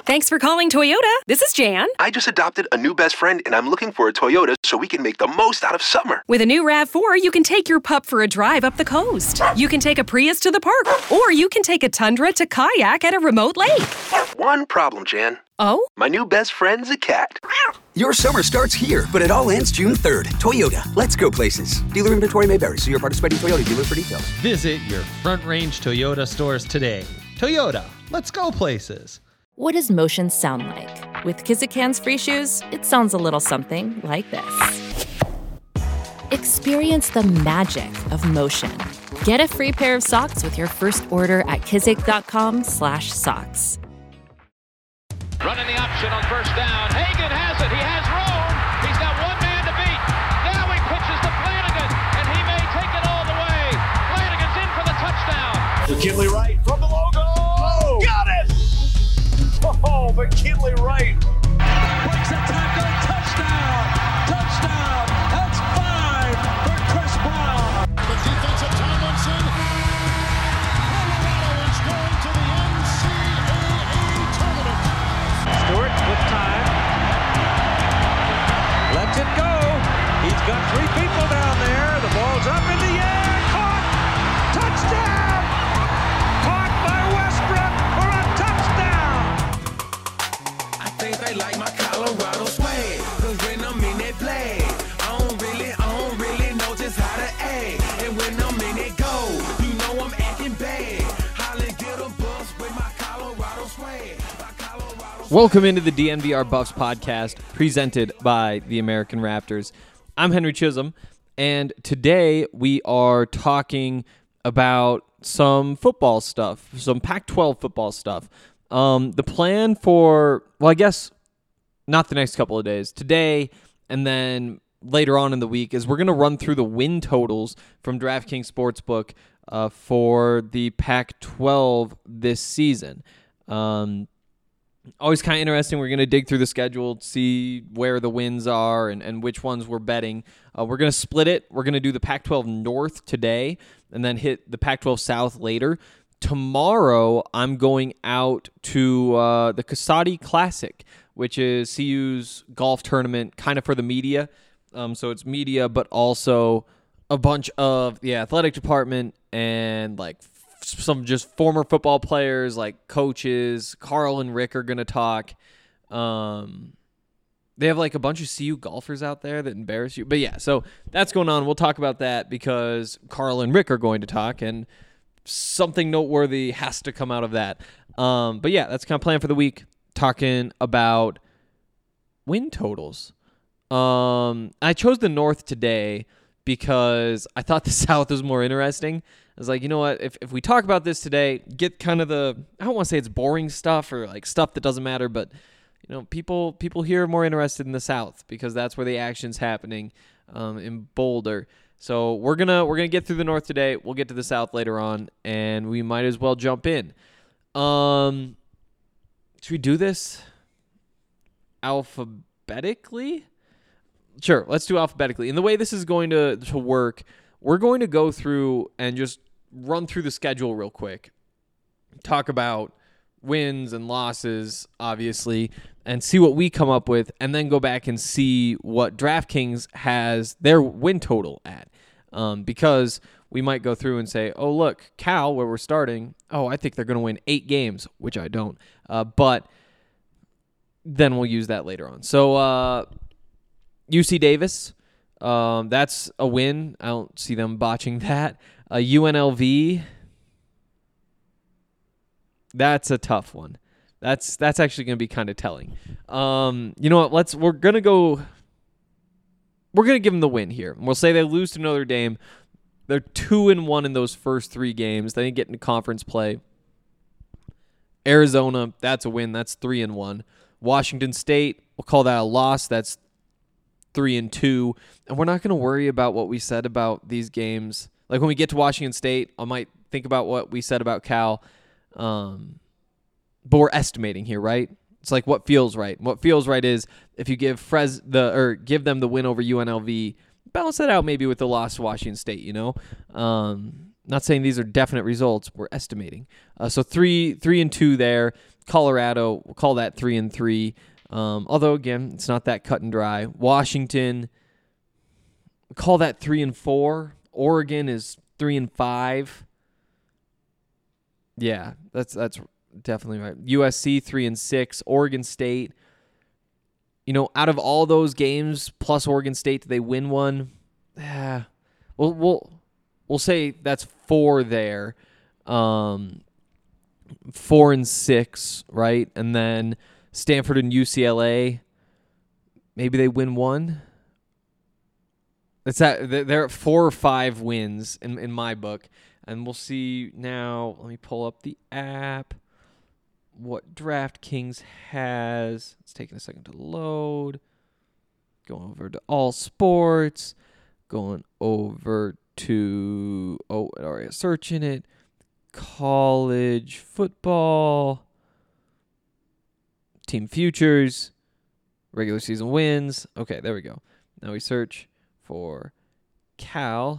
Thanks for calling Toyota. This is Jan. I just adopted a new best friend, and I'm looking for a Toyota so we can make the most out of summer. With a new RAV4, you can take your pup for a drive up the coast. You can take a Prius to the park, or you can take a Tundra to kayak at a remote lake. One problem, Jan. Oh? My new best friend's a cat. Your summer starts here, but it all ends June 3rd. Toyota, let's go places. Dealer inventory may vary. See your participating Toyota dealer for details. Visit your Front Range Toyota stores today. Toyota, let's go places. What does motion sound like? With Kizikans free shoes, it sounds a little something like this. Experience the magic of motion. Get a free pair of socks with your first order at kizik.com/socks. Running the option on first down. Hagan has it. He has room. He's got one man to beat. Now he pitches to Flanagan, and he may take it all the way. Flanagan's in for the touchdown. McKinley Wright from the logo. Oh, got it! Oh, McKinley Wright. Breaks a tackle. Touchdown. Touchdown. That's 5 for Chris Brown. The defense of Tomlinson. Colorado is going to the NCAA tournament. Stewart with time. Lets it go. He's got 3 people down there. The ball's up in the air. Caught. Touchdown. Caught by Westbrook for a touchdown. I think they like my Colorado swag. Cause when I'm in that play, I don't really know just how to act. And when I'm in it go, you know I'm acting bad. Holly get a bus with my Colorado swag. Welcome into the DNVR Buffs podcast, presented by the American Raptors. I'm Henry Chisholm, and today we are talking about some football stuff, some Pac-12 football stuff. The plan for, well, I guess not the next couple of days, today and then later on in the week, is we're going to run through the win totals from DraftKings Sportsbook for the Pac-12 this season. Always kind of interesting. We're going to dig through the schedule, see where the wins are and which ones we're betting. We're going to split it. We're going to do the Pac-12 North today and then hit the Pac-12 South later. Tomorrow, I'm going out to the Casati Classic, which is CU's golf tournament, kind of for the media. So it's media, but also a bunch of the athletic department and like some just former football players, like coaches. Carl and Rick are going to talk. They have like a bunch of CU golfers out there that embarrass you. But yeah, so that's going on. We'll talk about that because Carl and Rick are going to talk, and something noteworthy has to come out of that. But yeah, that's kind of plan for the week, talking about win totals. I chose the North today because I thought the South was more interesting. I was like, you know what, if we talk about this today, get kind of the, I don't want to say it's boring stuff or like stuff that doesn't matter, but you know, people here are more interested in the South because that's where the action's happening in Boulder. So we're gonna get through the North today. We'll get to the South later on, and we might as well jump in. Should we do this alphabetically? Sure, let's do alphabetically. And the way this is going to work, we're going to go through and just run through the schedule real quick, talk about wins and losses, obviously, and see what we come up with, and then go back and see what DraftKings has their win total at. Because we might go through and say, oh, look, Cal, where we're starting, oh, I think they're going to win 8 games, which I don't. But then we'll use that later on. So UC Davis, that's a win. I don't see them botching that. UNLV, that's a tough one. That's actually going to be kind of telling. You know what? We're going to give them the win here. We'll say they lose to Notre Dame. They're 2-1 in those first 3 games. They didn't get into conference play. Arizona, that's a win. That's 3-1. Washington State, we'll call that a loss. That's 3-2. And we're not going to worry about what we said about these games. Like when we get to Washington State, I might think about what we said about Cal. But we're estimating here, right? It's like what feels right. What feels right is if you give give them the win over UNLV, balance that out maybe with the loss to Washington State, you know? Not saying these are definite results. We're estimating. So 3-2 there. Colorado, we'll call that 3-3. Although, again, it's not that cut and dry. Washington, call that 3-4. Oregon is 3-5. Yeah, that's definitely right. USC 3-6. Oregon State. Out of all those games plus Oregon State, do they win one? Yeah, we'll say that's 4 there. 4-6, right? And then Stanford and UCLA, maybe they win one. They're at 4 or 5 wins in my book. And we'll see now. Let me pull up the app. What DraftKings has. It's taking a second to load. Going over to All Sports. Going over to, already searching it. College football. Team futures. Regular season wins. Okay, there we go. Now we search for Cal.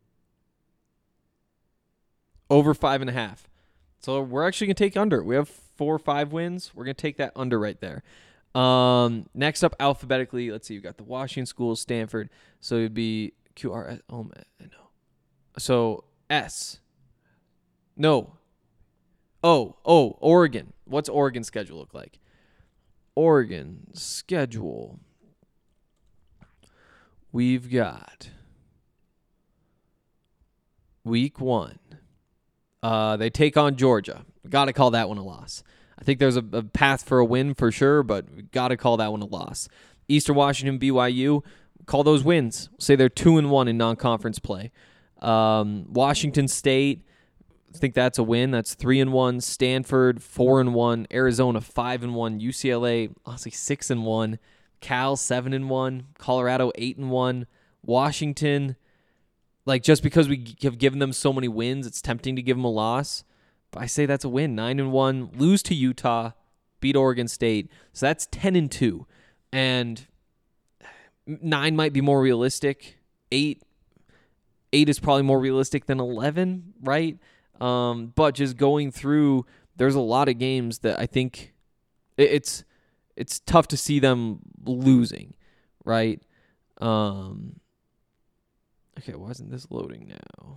Over 5.5. So we're actually going to take under. We have 4 or 5 wins. We're going to take that under right there. Next up, alphabetically, let's see. You've got the Washington schools, Stanford. So it would be QRS. Oh, man. No. So S. No. Oregon. What's Oregon's schedule look like? Oregon schedule. We've got week 1. They take on Georgia. Got to call that one a loss. I think there's a path for a win for sure, but we got to call that one a loss. Eastern Washington, BYU, call those wins. Say they're 2-1 in non-conference play. Washington State, I think that's a win. That's 3-1. Stanford 4-1. Arizona 5-1. UCLA honestly 6-1. Cal 7-1. Colorado 8-1. Washington, just because we have given them so many wins, it's tempting to give them a loss. But I say that's a win. 9-1. Lose to Utah. Beat Oregon State. So that's 10-2. And 9 might be more realistic. 8 is probably more realistic than 11, right? But just going through, there's a lot of games that I think it's tough to see them losing, right? Okay, why isn't this loading now?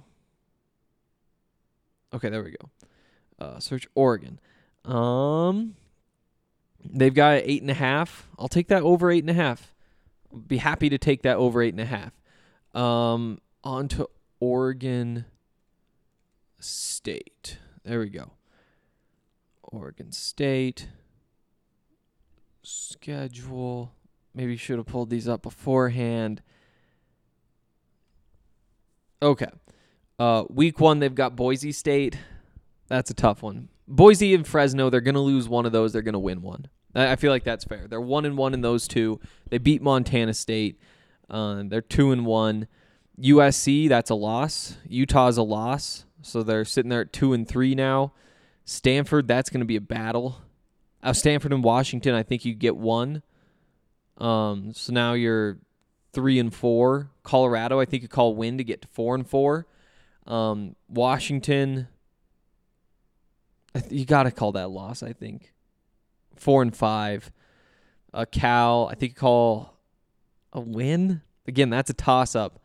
Okay, there we go. Search Oregon. They've got 8.5. I'll take that over 8.5. I'll be happy to take that over 8.5. On to Oregon State. There we go. Oregon State. Schedule. Maybe should have pulled these up beforehand. Okay. Week 1, they've got Boise State. That's a tough one. Boise and Fresno, they're going to lose one of those. They're going to win one. I feel like that's fair. They're 1-1 in those 2. They beat Montana State. They're 2-1. USC, that's a loss. Utah's a loss. So they're sitting there at 2-3 now. Stanford, that's going to be a battle. Stanford and Washington, I think you get 1. So now you're 3-4. Colorado, I think you call win to get to 4-4. Washington, you got to call that loss, I think. 4-5. Cal, I think you call a win. Again, that's a toss-up.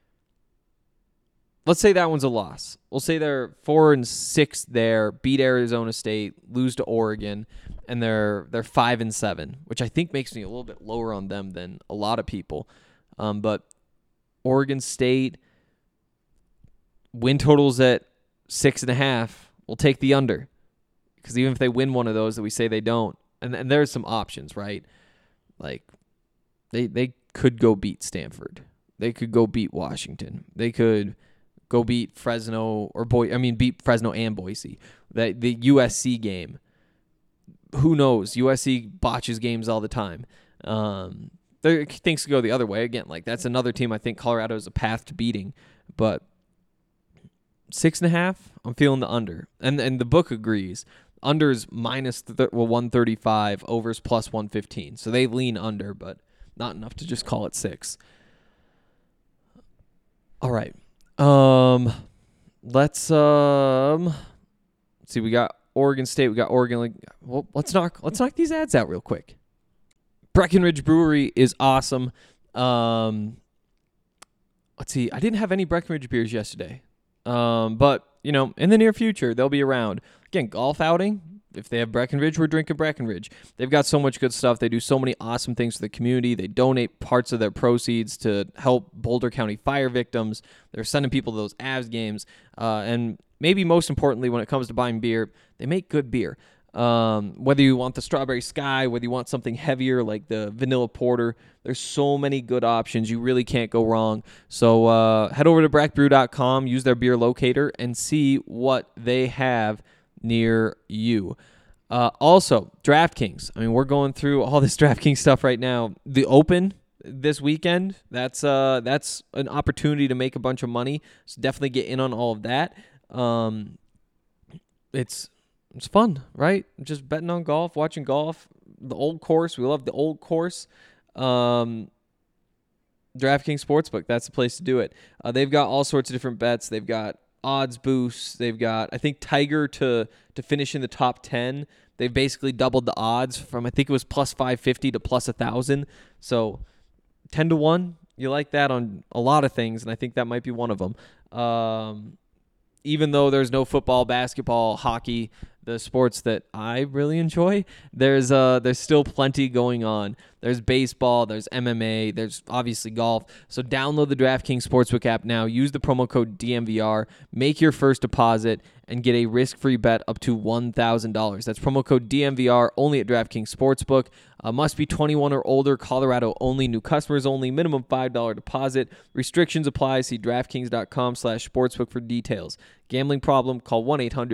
Let's say that one's a loss. We'll say they're 4-6 there, beat Arizona State, lose to Oregon, and they're 5-7, which I think makes me a little bit lower on them than a lot of people. But Oregon State, win totals at 6.5. We'll take the under. Because even if they win one of those that we say they don't, and there's some options, right? Like, they could go beat Stanford. They could go beat Washington. They could go beat Fresno beat Fresno and Boise. The USC game. Who knows? USC botches games all the time. Things could go the other way. Again, that's another team I think Colorado is a path to beating. But 6.5, I'm feeling the under. And the book agrees. Under's minus 135, overs plus 115. So they lean under, but not enough to just call it 6. All right. Let's see. We got Oregon State. We got Oregon. Well, let's knock these ads out real quick. Breckenridge Brewery is awesome. Let's see. I didn't have any Breckenridge beers yesterday. But, in the near future, they'll be around. Again, golf outing. If they have Breckenridge, we're drinking Breckenridge. They've got so much good stuff. They do so many awesome things for the community. They donate parts of their proceeds to help Boulder County fire victims. They're sending people to those Avs games. And maybe most importantly, when it comes to buying beer, they make good beer. Whether you want the Strawberry Sky, whether you want something heavier like the Vanilla Porter, there's so many good options. You really can't go wrong. So head over to brackbrew.com, use their beer locator, and see what they have near you. Also, DraftKings. I mean, we're going through all this DraftKings stuff right now. The Open this weekend, that's an opportunity to make a bunch of money. So definitely get in on all of that. It's fun, right? Just betting on golf, watching golf. The Old Course. We love the Old Course. DraftKings Sportsbook. That's the place to do it. They've got all sorts of different bets. They've got odds boosts. They've got, I think, Tiger to finish in the top 10. They've basically doubled the odds from, I think it was plus 550 to plus 1,000. So 10 to 1. You like that on a lot of things, and I think that might be one of them. Even though there's no football, basketball, hockey, the sports that I really enjoy, there's still plenty going on. There's baseball, there's MMA, there's obviously golf. So download the DraftKings Sportsbook app now. Use the promo code DMVR. Make your first deposit and get a risk-free bet up to $1,000. That's promo code DMVR only at DraftKings Sportsbook. Must be 21 or older. Colorado only. New customers only. Minimum $5 deposit. Restrictions apply. See DraftKings.com/sportsbook for details. Gambling problem? Call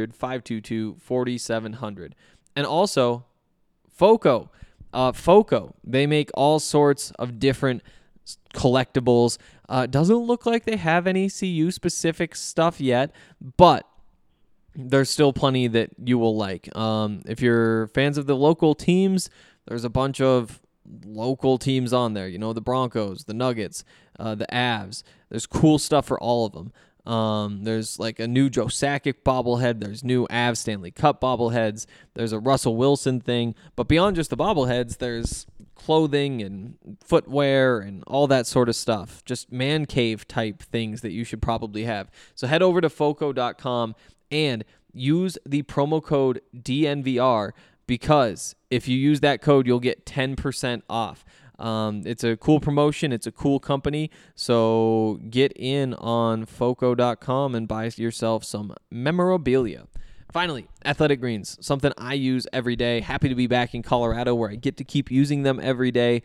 1-800-522-4700. And also, FOCO. FOCO. They make all sorts of different collectibles. Doesn't look like they have any CU-specific stuff yet, but there's still plenty that you will like. If you're fans of the local teams, there's a bunch of local teams on there. The Broncos, the Nuggets, the Avs. There's cool stuff for all of them. There's like a new Joe Sakic bobblehead. There's new Avs Stanley Cup bobbleheads. There's a Russell Wilson thing. But beyond just the bobbleheads, there's clothing and footwear and all that sort of stuff. Just man cave type things that you should probably have. So head over to foco.com and use the promo code DNVR, because if you use that code, you'll get 10% off. It's a cool promotion. It's a cool company. So get in on foco.com and buy yourself some memorabilia. Finally, Athletic Greens, something I use every day. Happy to be back in Colorado where I get to keep using them every day.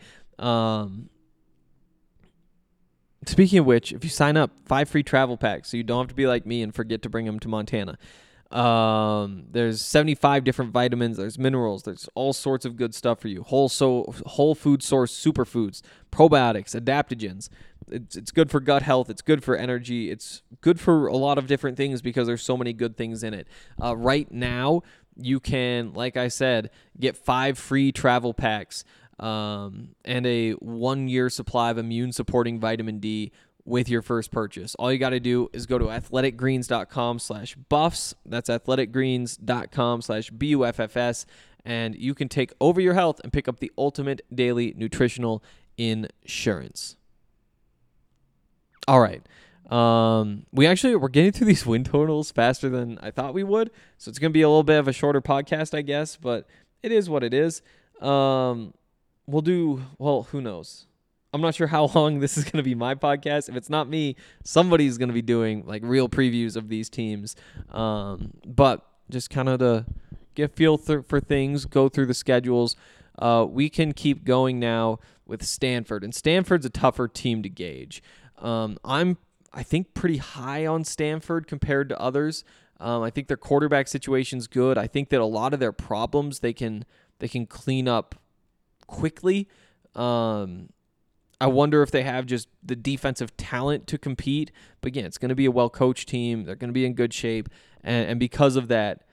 Speaking of which, if you sign up, 5 free travel packs, so you don't have to be like me and forget to bring them to Montana. There's 75 different vitamins, there's minerals, there's all sorts of good stuff for you. Whole food source superfoods, probiotics, adaptogens. It's good for gut health, it's good for energy, it's good for a lot of different things because there's so many good things in it. Right now, you can, like I said, get 5 free travel packs and a 1-year supply of immune-supporting vitamin D with your first purchase. All you got to do is go to athleticgreens.com/buffs. That's athleticgreens.com/BUFFS. And you can take over your health and pick up the ultimate daily nutritional insurance. All right. We're getting through these win totals faster than I thought we would. So it's going to be a little bit of a shorter podcast, I guess, but it is what it is. Who knows? I'm not sure how long this is going to be my podcast. If it's not me, somebody's going to be doing like real previews of these teams. But just kind of to get a feel for things, go through the schedules. We can keep going now with Stanford. And Stanford's a tougher team to gauge. I think pretty high on Stanford compared to others. I think their quarterback situation's good. I think that a lot of their problems they can clean up quickly. I wonder if they have just the defensive talent to compete. But again, it's going to be a well-coached team. They're going to be in good shape. And because of that,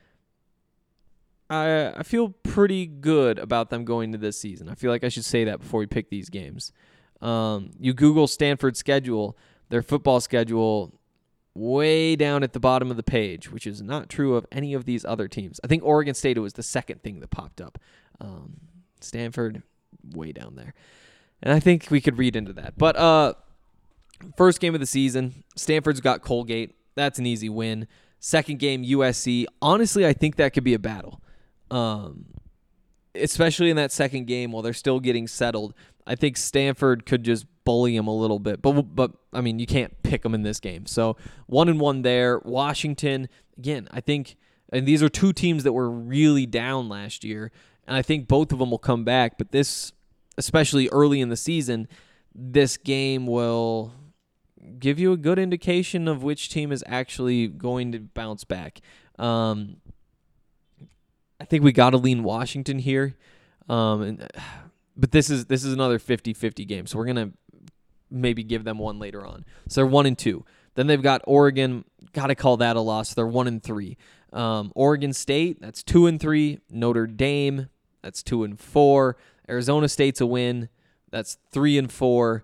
I feel pretty good about them going to this season. I feel like I should say that before we pick these games. You Google Stanford's schedule, their football schedule, way down at the bottom of the page, which is not true of any of these other teams. I think Oregon State was the second thing that popped up. Stanford, way down there. And I think we could read into that. But first game of the season, Stanford's got Colgate. That's an easy win. Second game, USC. Honestly, I think that could be a battle. Especially in that second game while they're still getting settled. I think Stanford could just bully them a little bit. But I mean, you can't pick them in this game. So 1-1 there. Washington, again, I think, and these are two teams that were really down last year, and I think both of them will come back. But this, especially early in the season, this game will give you a good indication of which team is actually going to bounce back. I think we got to lean Washington here. But this is another 50-50 game, so we're going to maybe give them one later on. So they're 1-2. Then they've got Oregon. Got to call that a loss. They're 1-3. Oregon State, that's 2-3. Notre Dame, that's 2-4. Arizona State's a win. That's 3-4.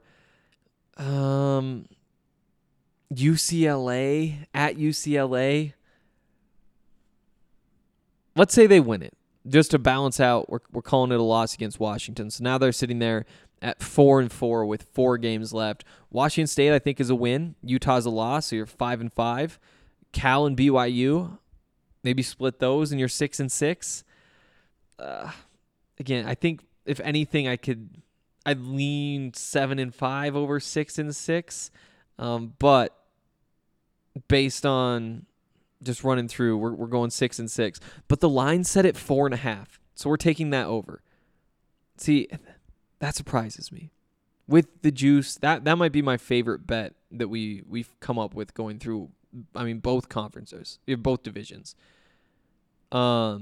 UCLA at UCLA. Let's say they win it. Just to balance out, we're calling it a loss against Washington. So now they're sitting there at 4-4 with 4 games left. Washington State, I think, is a win. Utah's a loss, so you're 5-5. Cal and BYU, maybe split those, and you're 6-6. Again, I think if anything, I'd lean 7-5 over 6-6. But based on just running through, we're going 6-6. But the line set at 4.5, so we're taking that over. See, that surprises me. With the juice, that might be my favorite bet that we've come up with going through. I mean, both conferences, both divisions. Wow.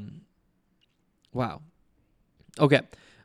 Okay.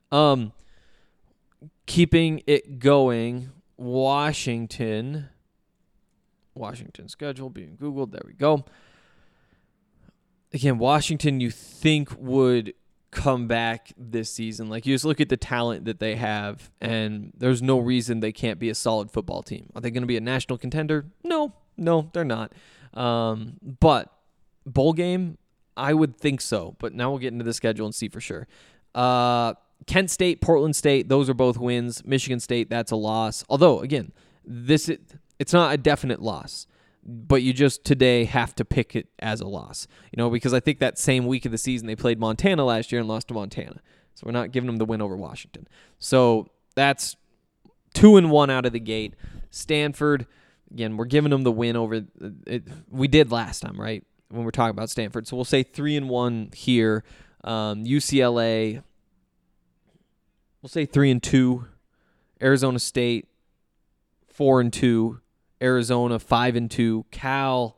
Keeping it going, Washington schedule being Googled. There we go. Again, Washington, you think would come back this season. Like, you just look at the talent that they have, and there's no reason they can't be a solid football team. Are they going to be a national contender? No, they're not. But bowl game, I would think so. But now we'll get into the schedule and see for sure. Kent State, Portland State, those are both wins. Michigan State, that's a loss. Although, again, it's not a definite loss. But you just today have to pick it as a loss, because I think that same week of the season they played Montana last year and lost to Montana. So we're not giving them the win over Washington. So that's 2-1 out of the gate. Stanford, again, we're giving them the win over it. We did last time, right, when we're talking about Stanford. So we'll say 3-1 here. UCLA, we'll say 3-2. Arizona State, 4-2. Arizona 5-2, Cal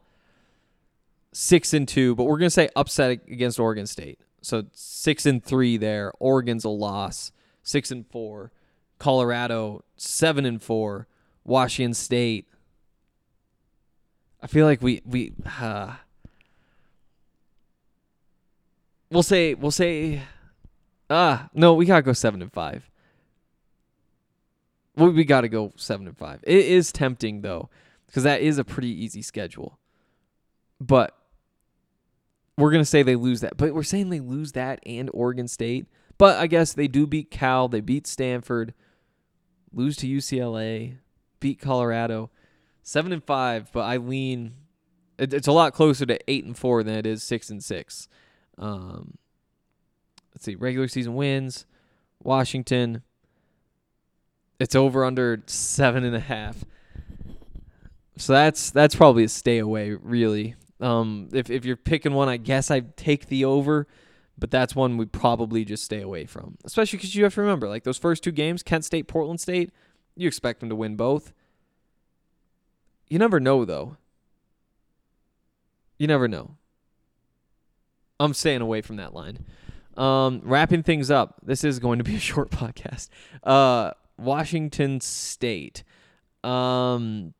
6-2, but we're gonna say upset against Oregon State. So 6-3 there. Oregon's a loss. 6-4. Colorado 7-4. Washington State. I feel like we'll say no, we gotta go 7-5. We got to go 7-5. It is tempting, though, because that is a pretty easy schedule. But we're going to say they lose that. But we're saying they lose that and Oregon State. But I guess they do beat Cal. They beat Stanford. Lose to UCLA. Beat Colorado. 7-5, but I lean... It's a lot closer to 8-4 than it is 6-6. Let's see. Regular season wins. Washington... It's over under 7.5. So that's probably a stay away, really. If you're picking one, I guess I'd take the over, but that's one we probably just stay away from. Especially because you have to remember, like those first 2 games, Kent State, Portland State, you expect them to win both. You never know, though. You never know. I'm staying away from that line. Wrapping things up. This is going to be a short podcast. Washington State. Again,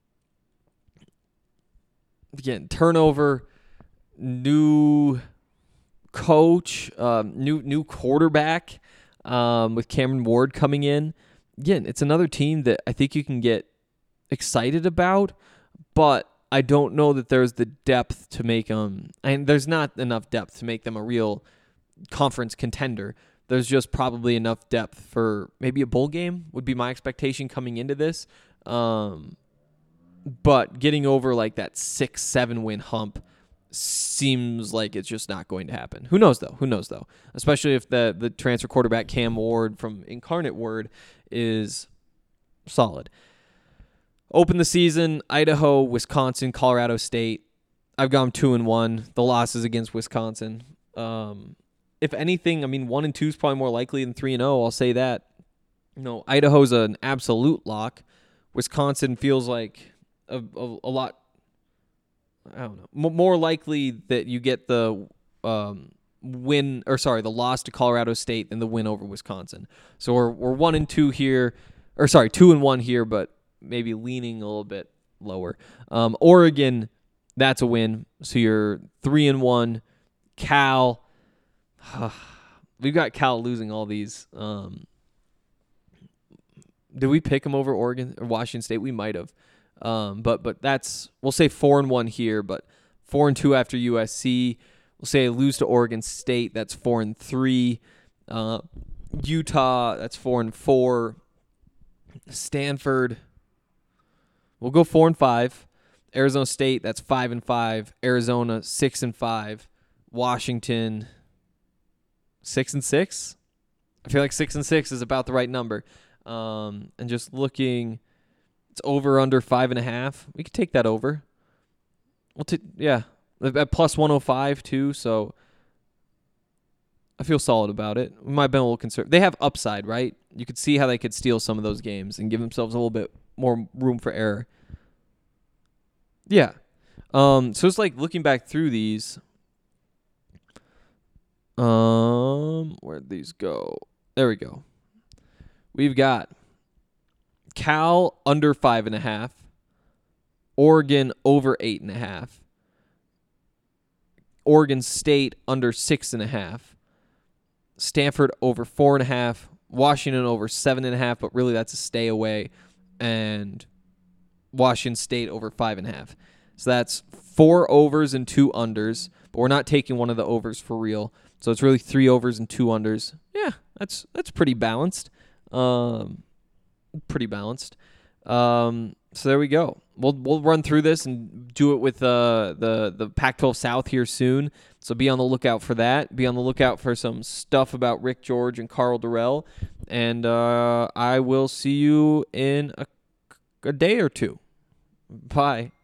turnover, new coach, new quarterback, with Cameron Ward coming in. Again, it's another team that I think you can get excited about, but I don't know that there's the depth to make them, and there's not enough depth to make them a real conference contender. There's just probably enough depth for maybe a bowl game would be my expectation coming into this. But getting over like that 6-7 win hump seems like it's just not going to happen. Who knows though? Especially if the transfer quarterback Cam Ward from Incarnate Word is solid. Open the season, Idaho, Wisconsin, Colorado State. I've gone 2-1. The losses against Wisconsin. If anything, I mean 1-2 is probably more likely than 3-0. I'll say that. No, Idaho's an absolute lock. Wisconsin feels like a lot. I don't know. More likely that you get the the loss to Colorado State than the win over Wisconsin. So we're 1-2 here, 2-1 here, but maybe leaning a little bit lower. Oregon, that's a win. So you're 3-1. Cal, we've got Cal losing all these. Did we pick them over Oregon or Washington State? We might have. But that's, we'll say 4-1 here, but 4-2 after USC. We'll say lose to Oregon State. That's 4-3. Utah, that's 4-4. Stanford, we'll go 4-5. Arizona State, that's 5-5. Arizona, 6-5. Washington, 6-6. I feel like 6-6 is about the right number. And just looking, it's over under 5.5. We could take that over. At plus 105 too. So I feel solid about it. We might have been a little concerned. They have upside, right? You could see how they could steal some of those games and give themselves a little bit more room for error. Yeah. So it's like looking back through these. Where'd these go? There we go. We've got Cal under 5.5. Oregon over 8.5. Oregon State under 6.5. Stanford over 4.5. Washington over 7.5, but really that's a stay away. And Washington State over 5.5. So that's 4 overs and 2 unders, but we're not taking one of the overs for real. So it's really 3 overs and 2 unders. Yeah, that's pretty balanced. Pretty balanced. So there we go. We'll run through this and do it with the Pac-12 South here soon. So be on the lookout for that. Be on the lookout for some stuff about Rick George and Carl Durrell. And I will see you in a day or two. Bye.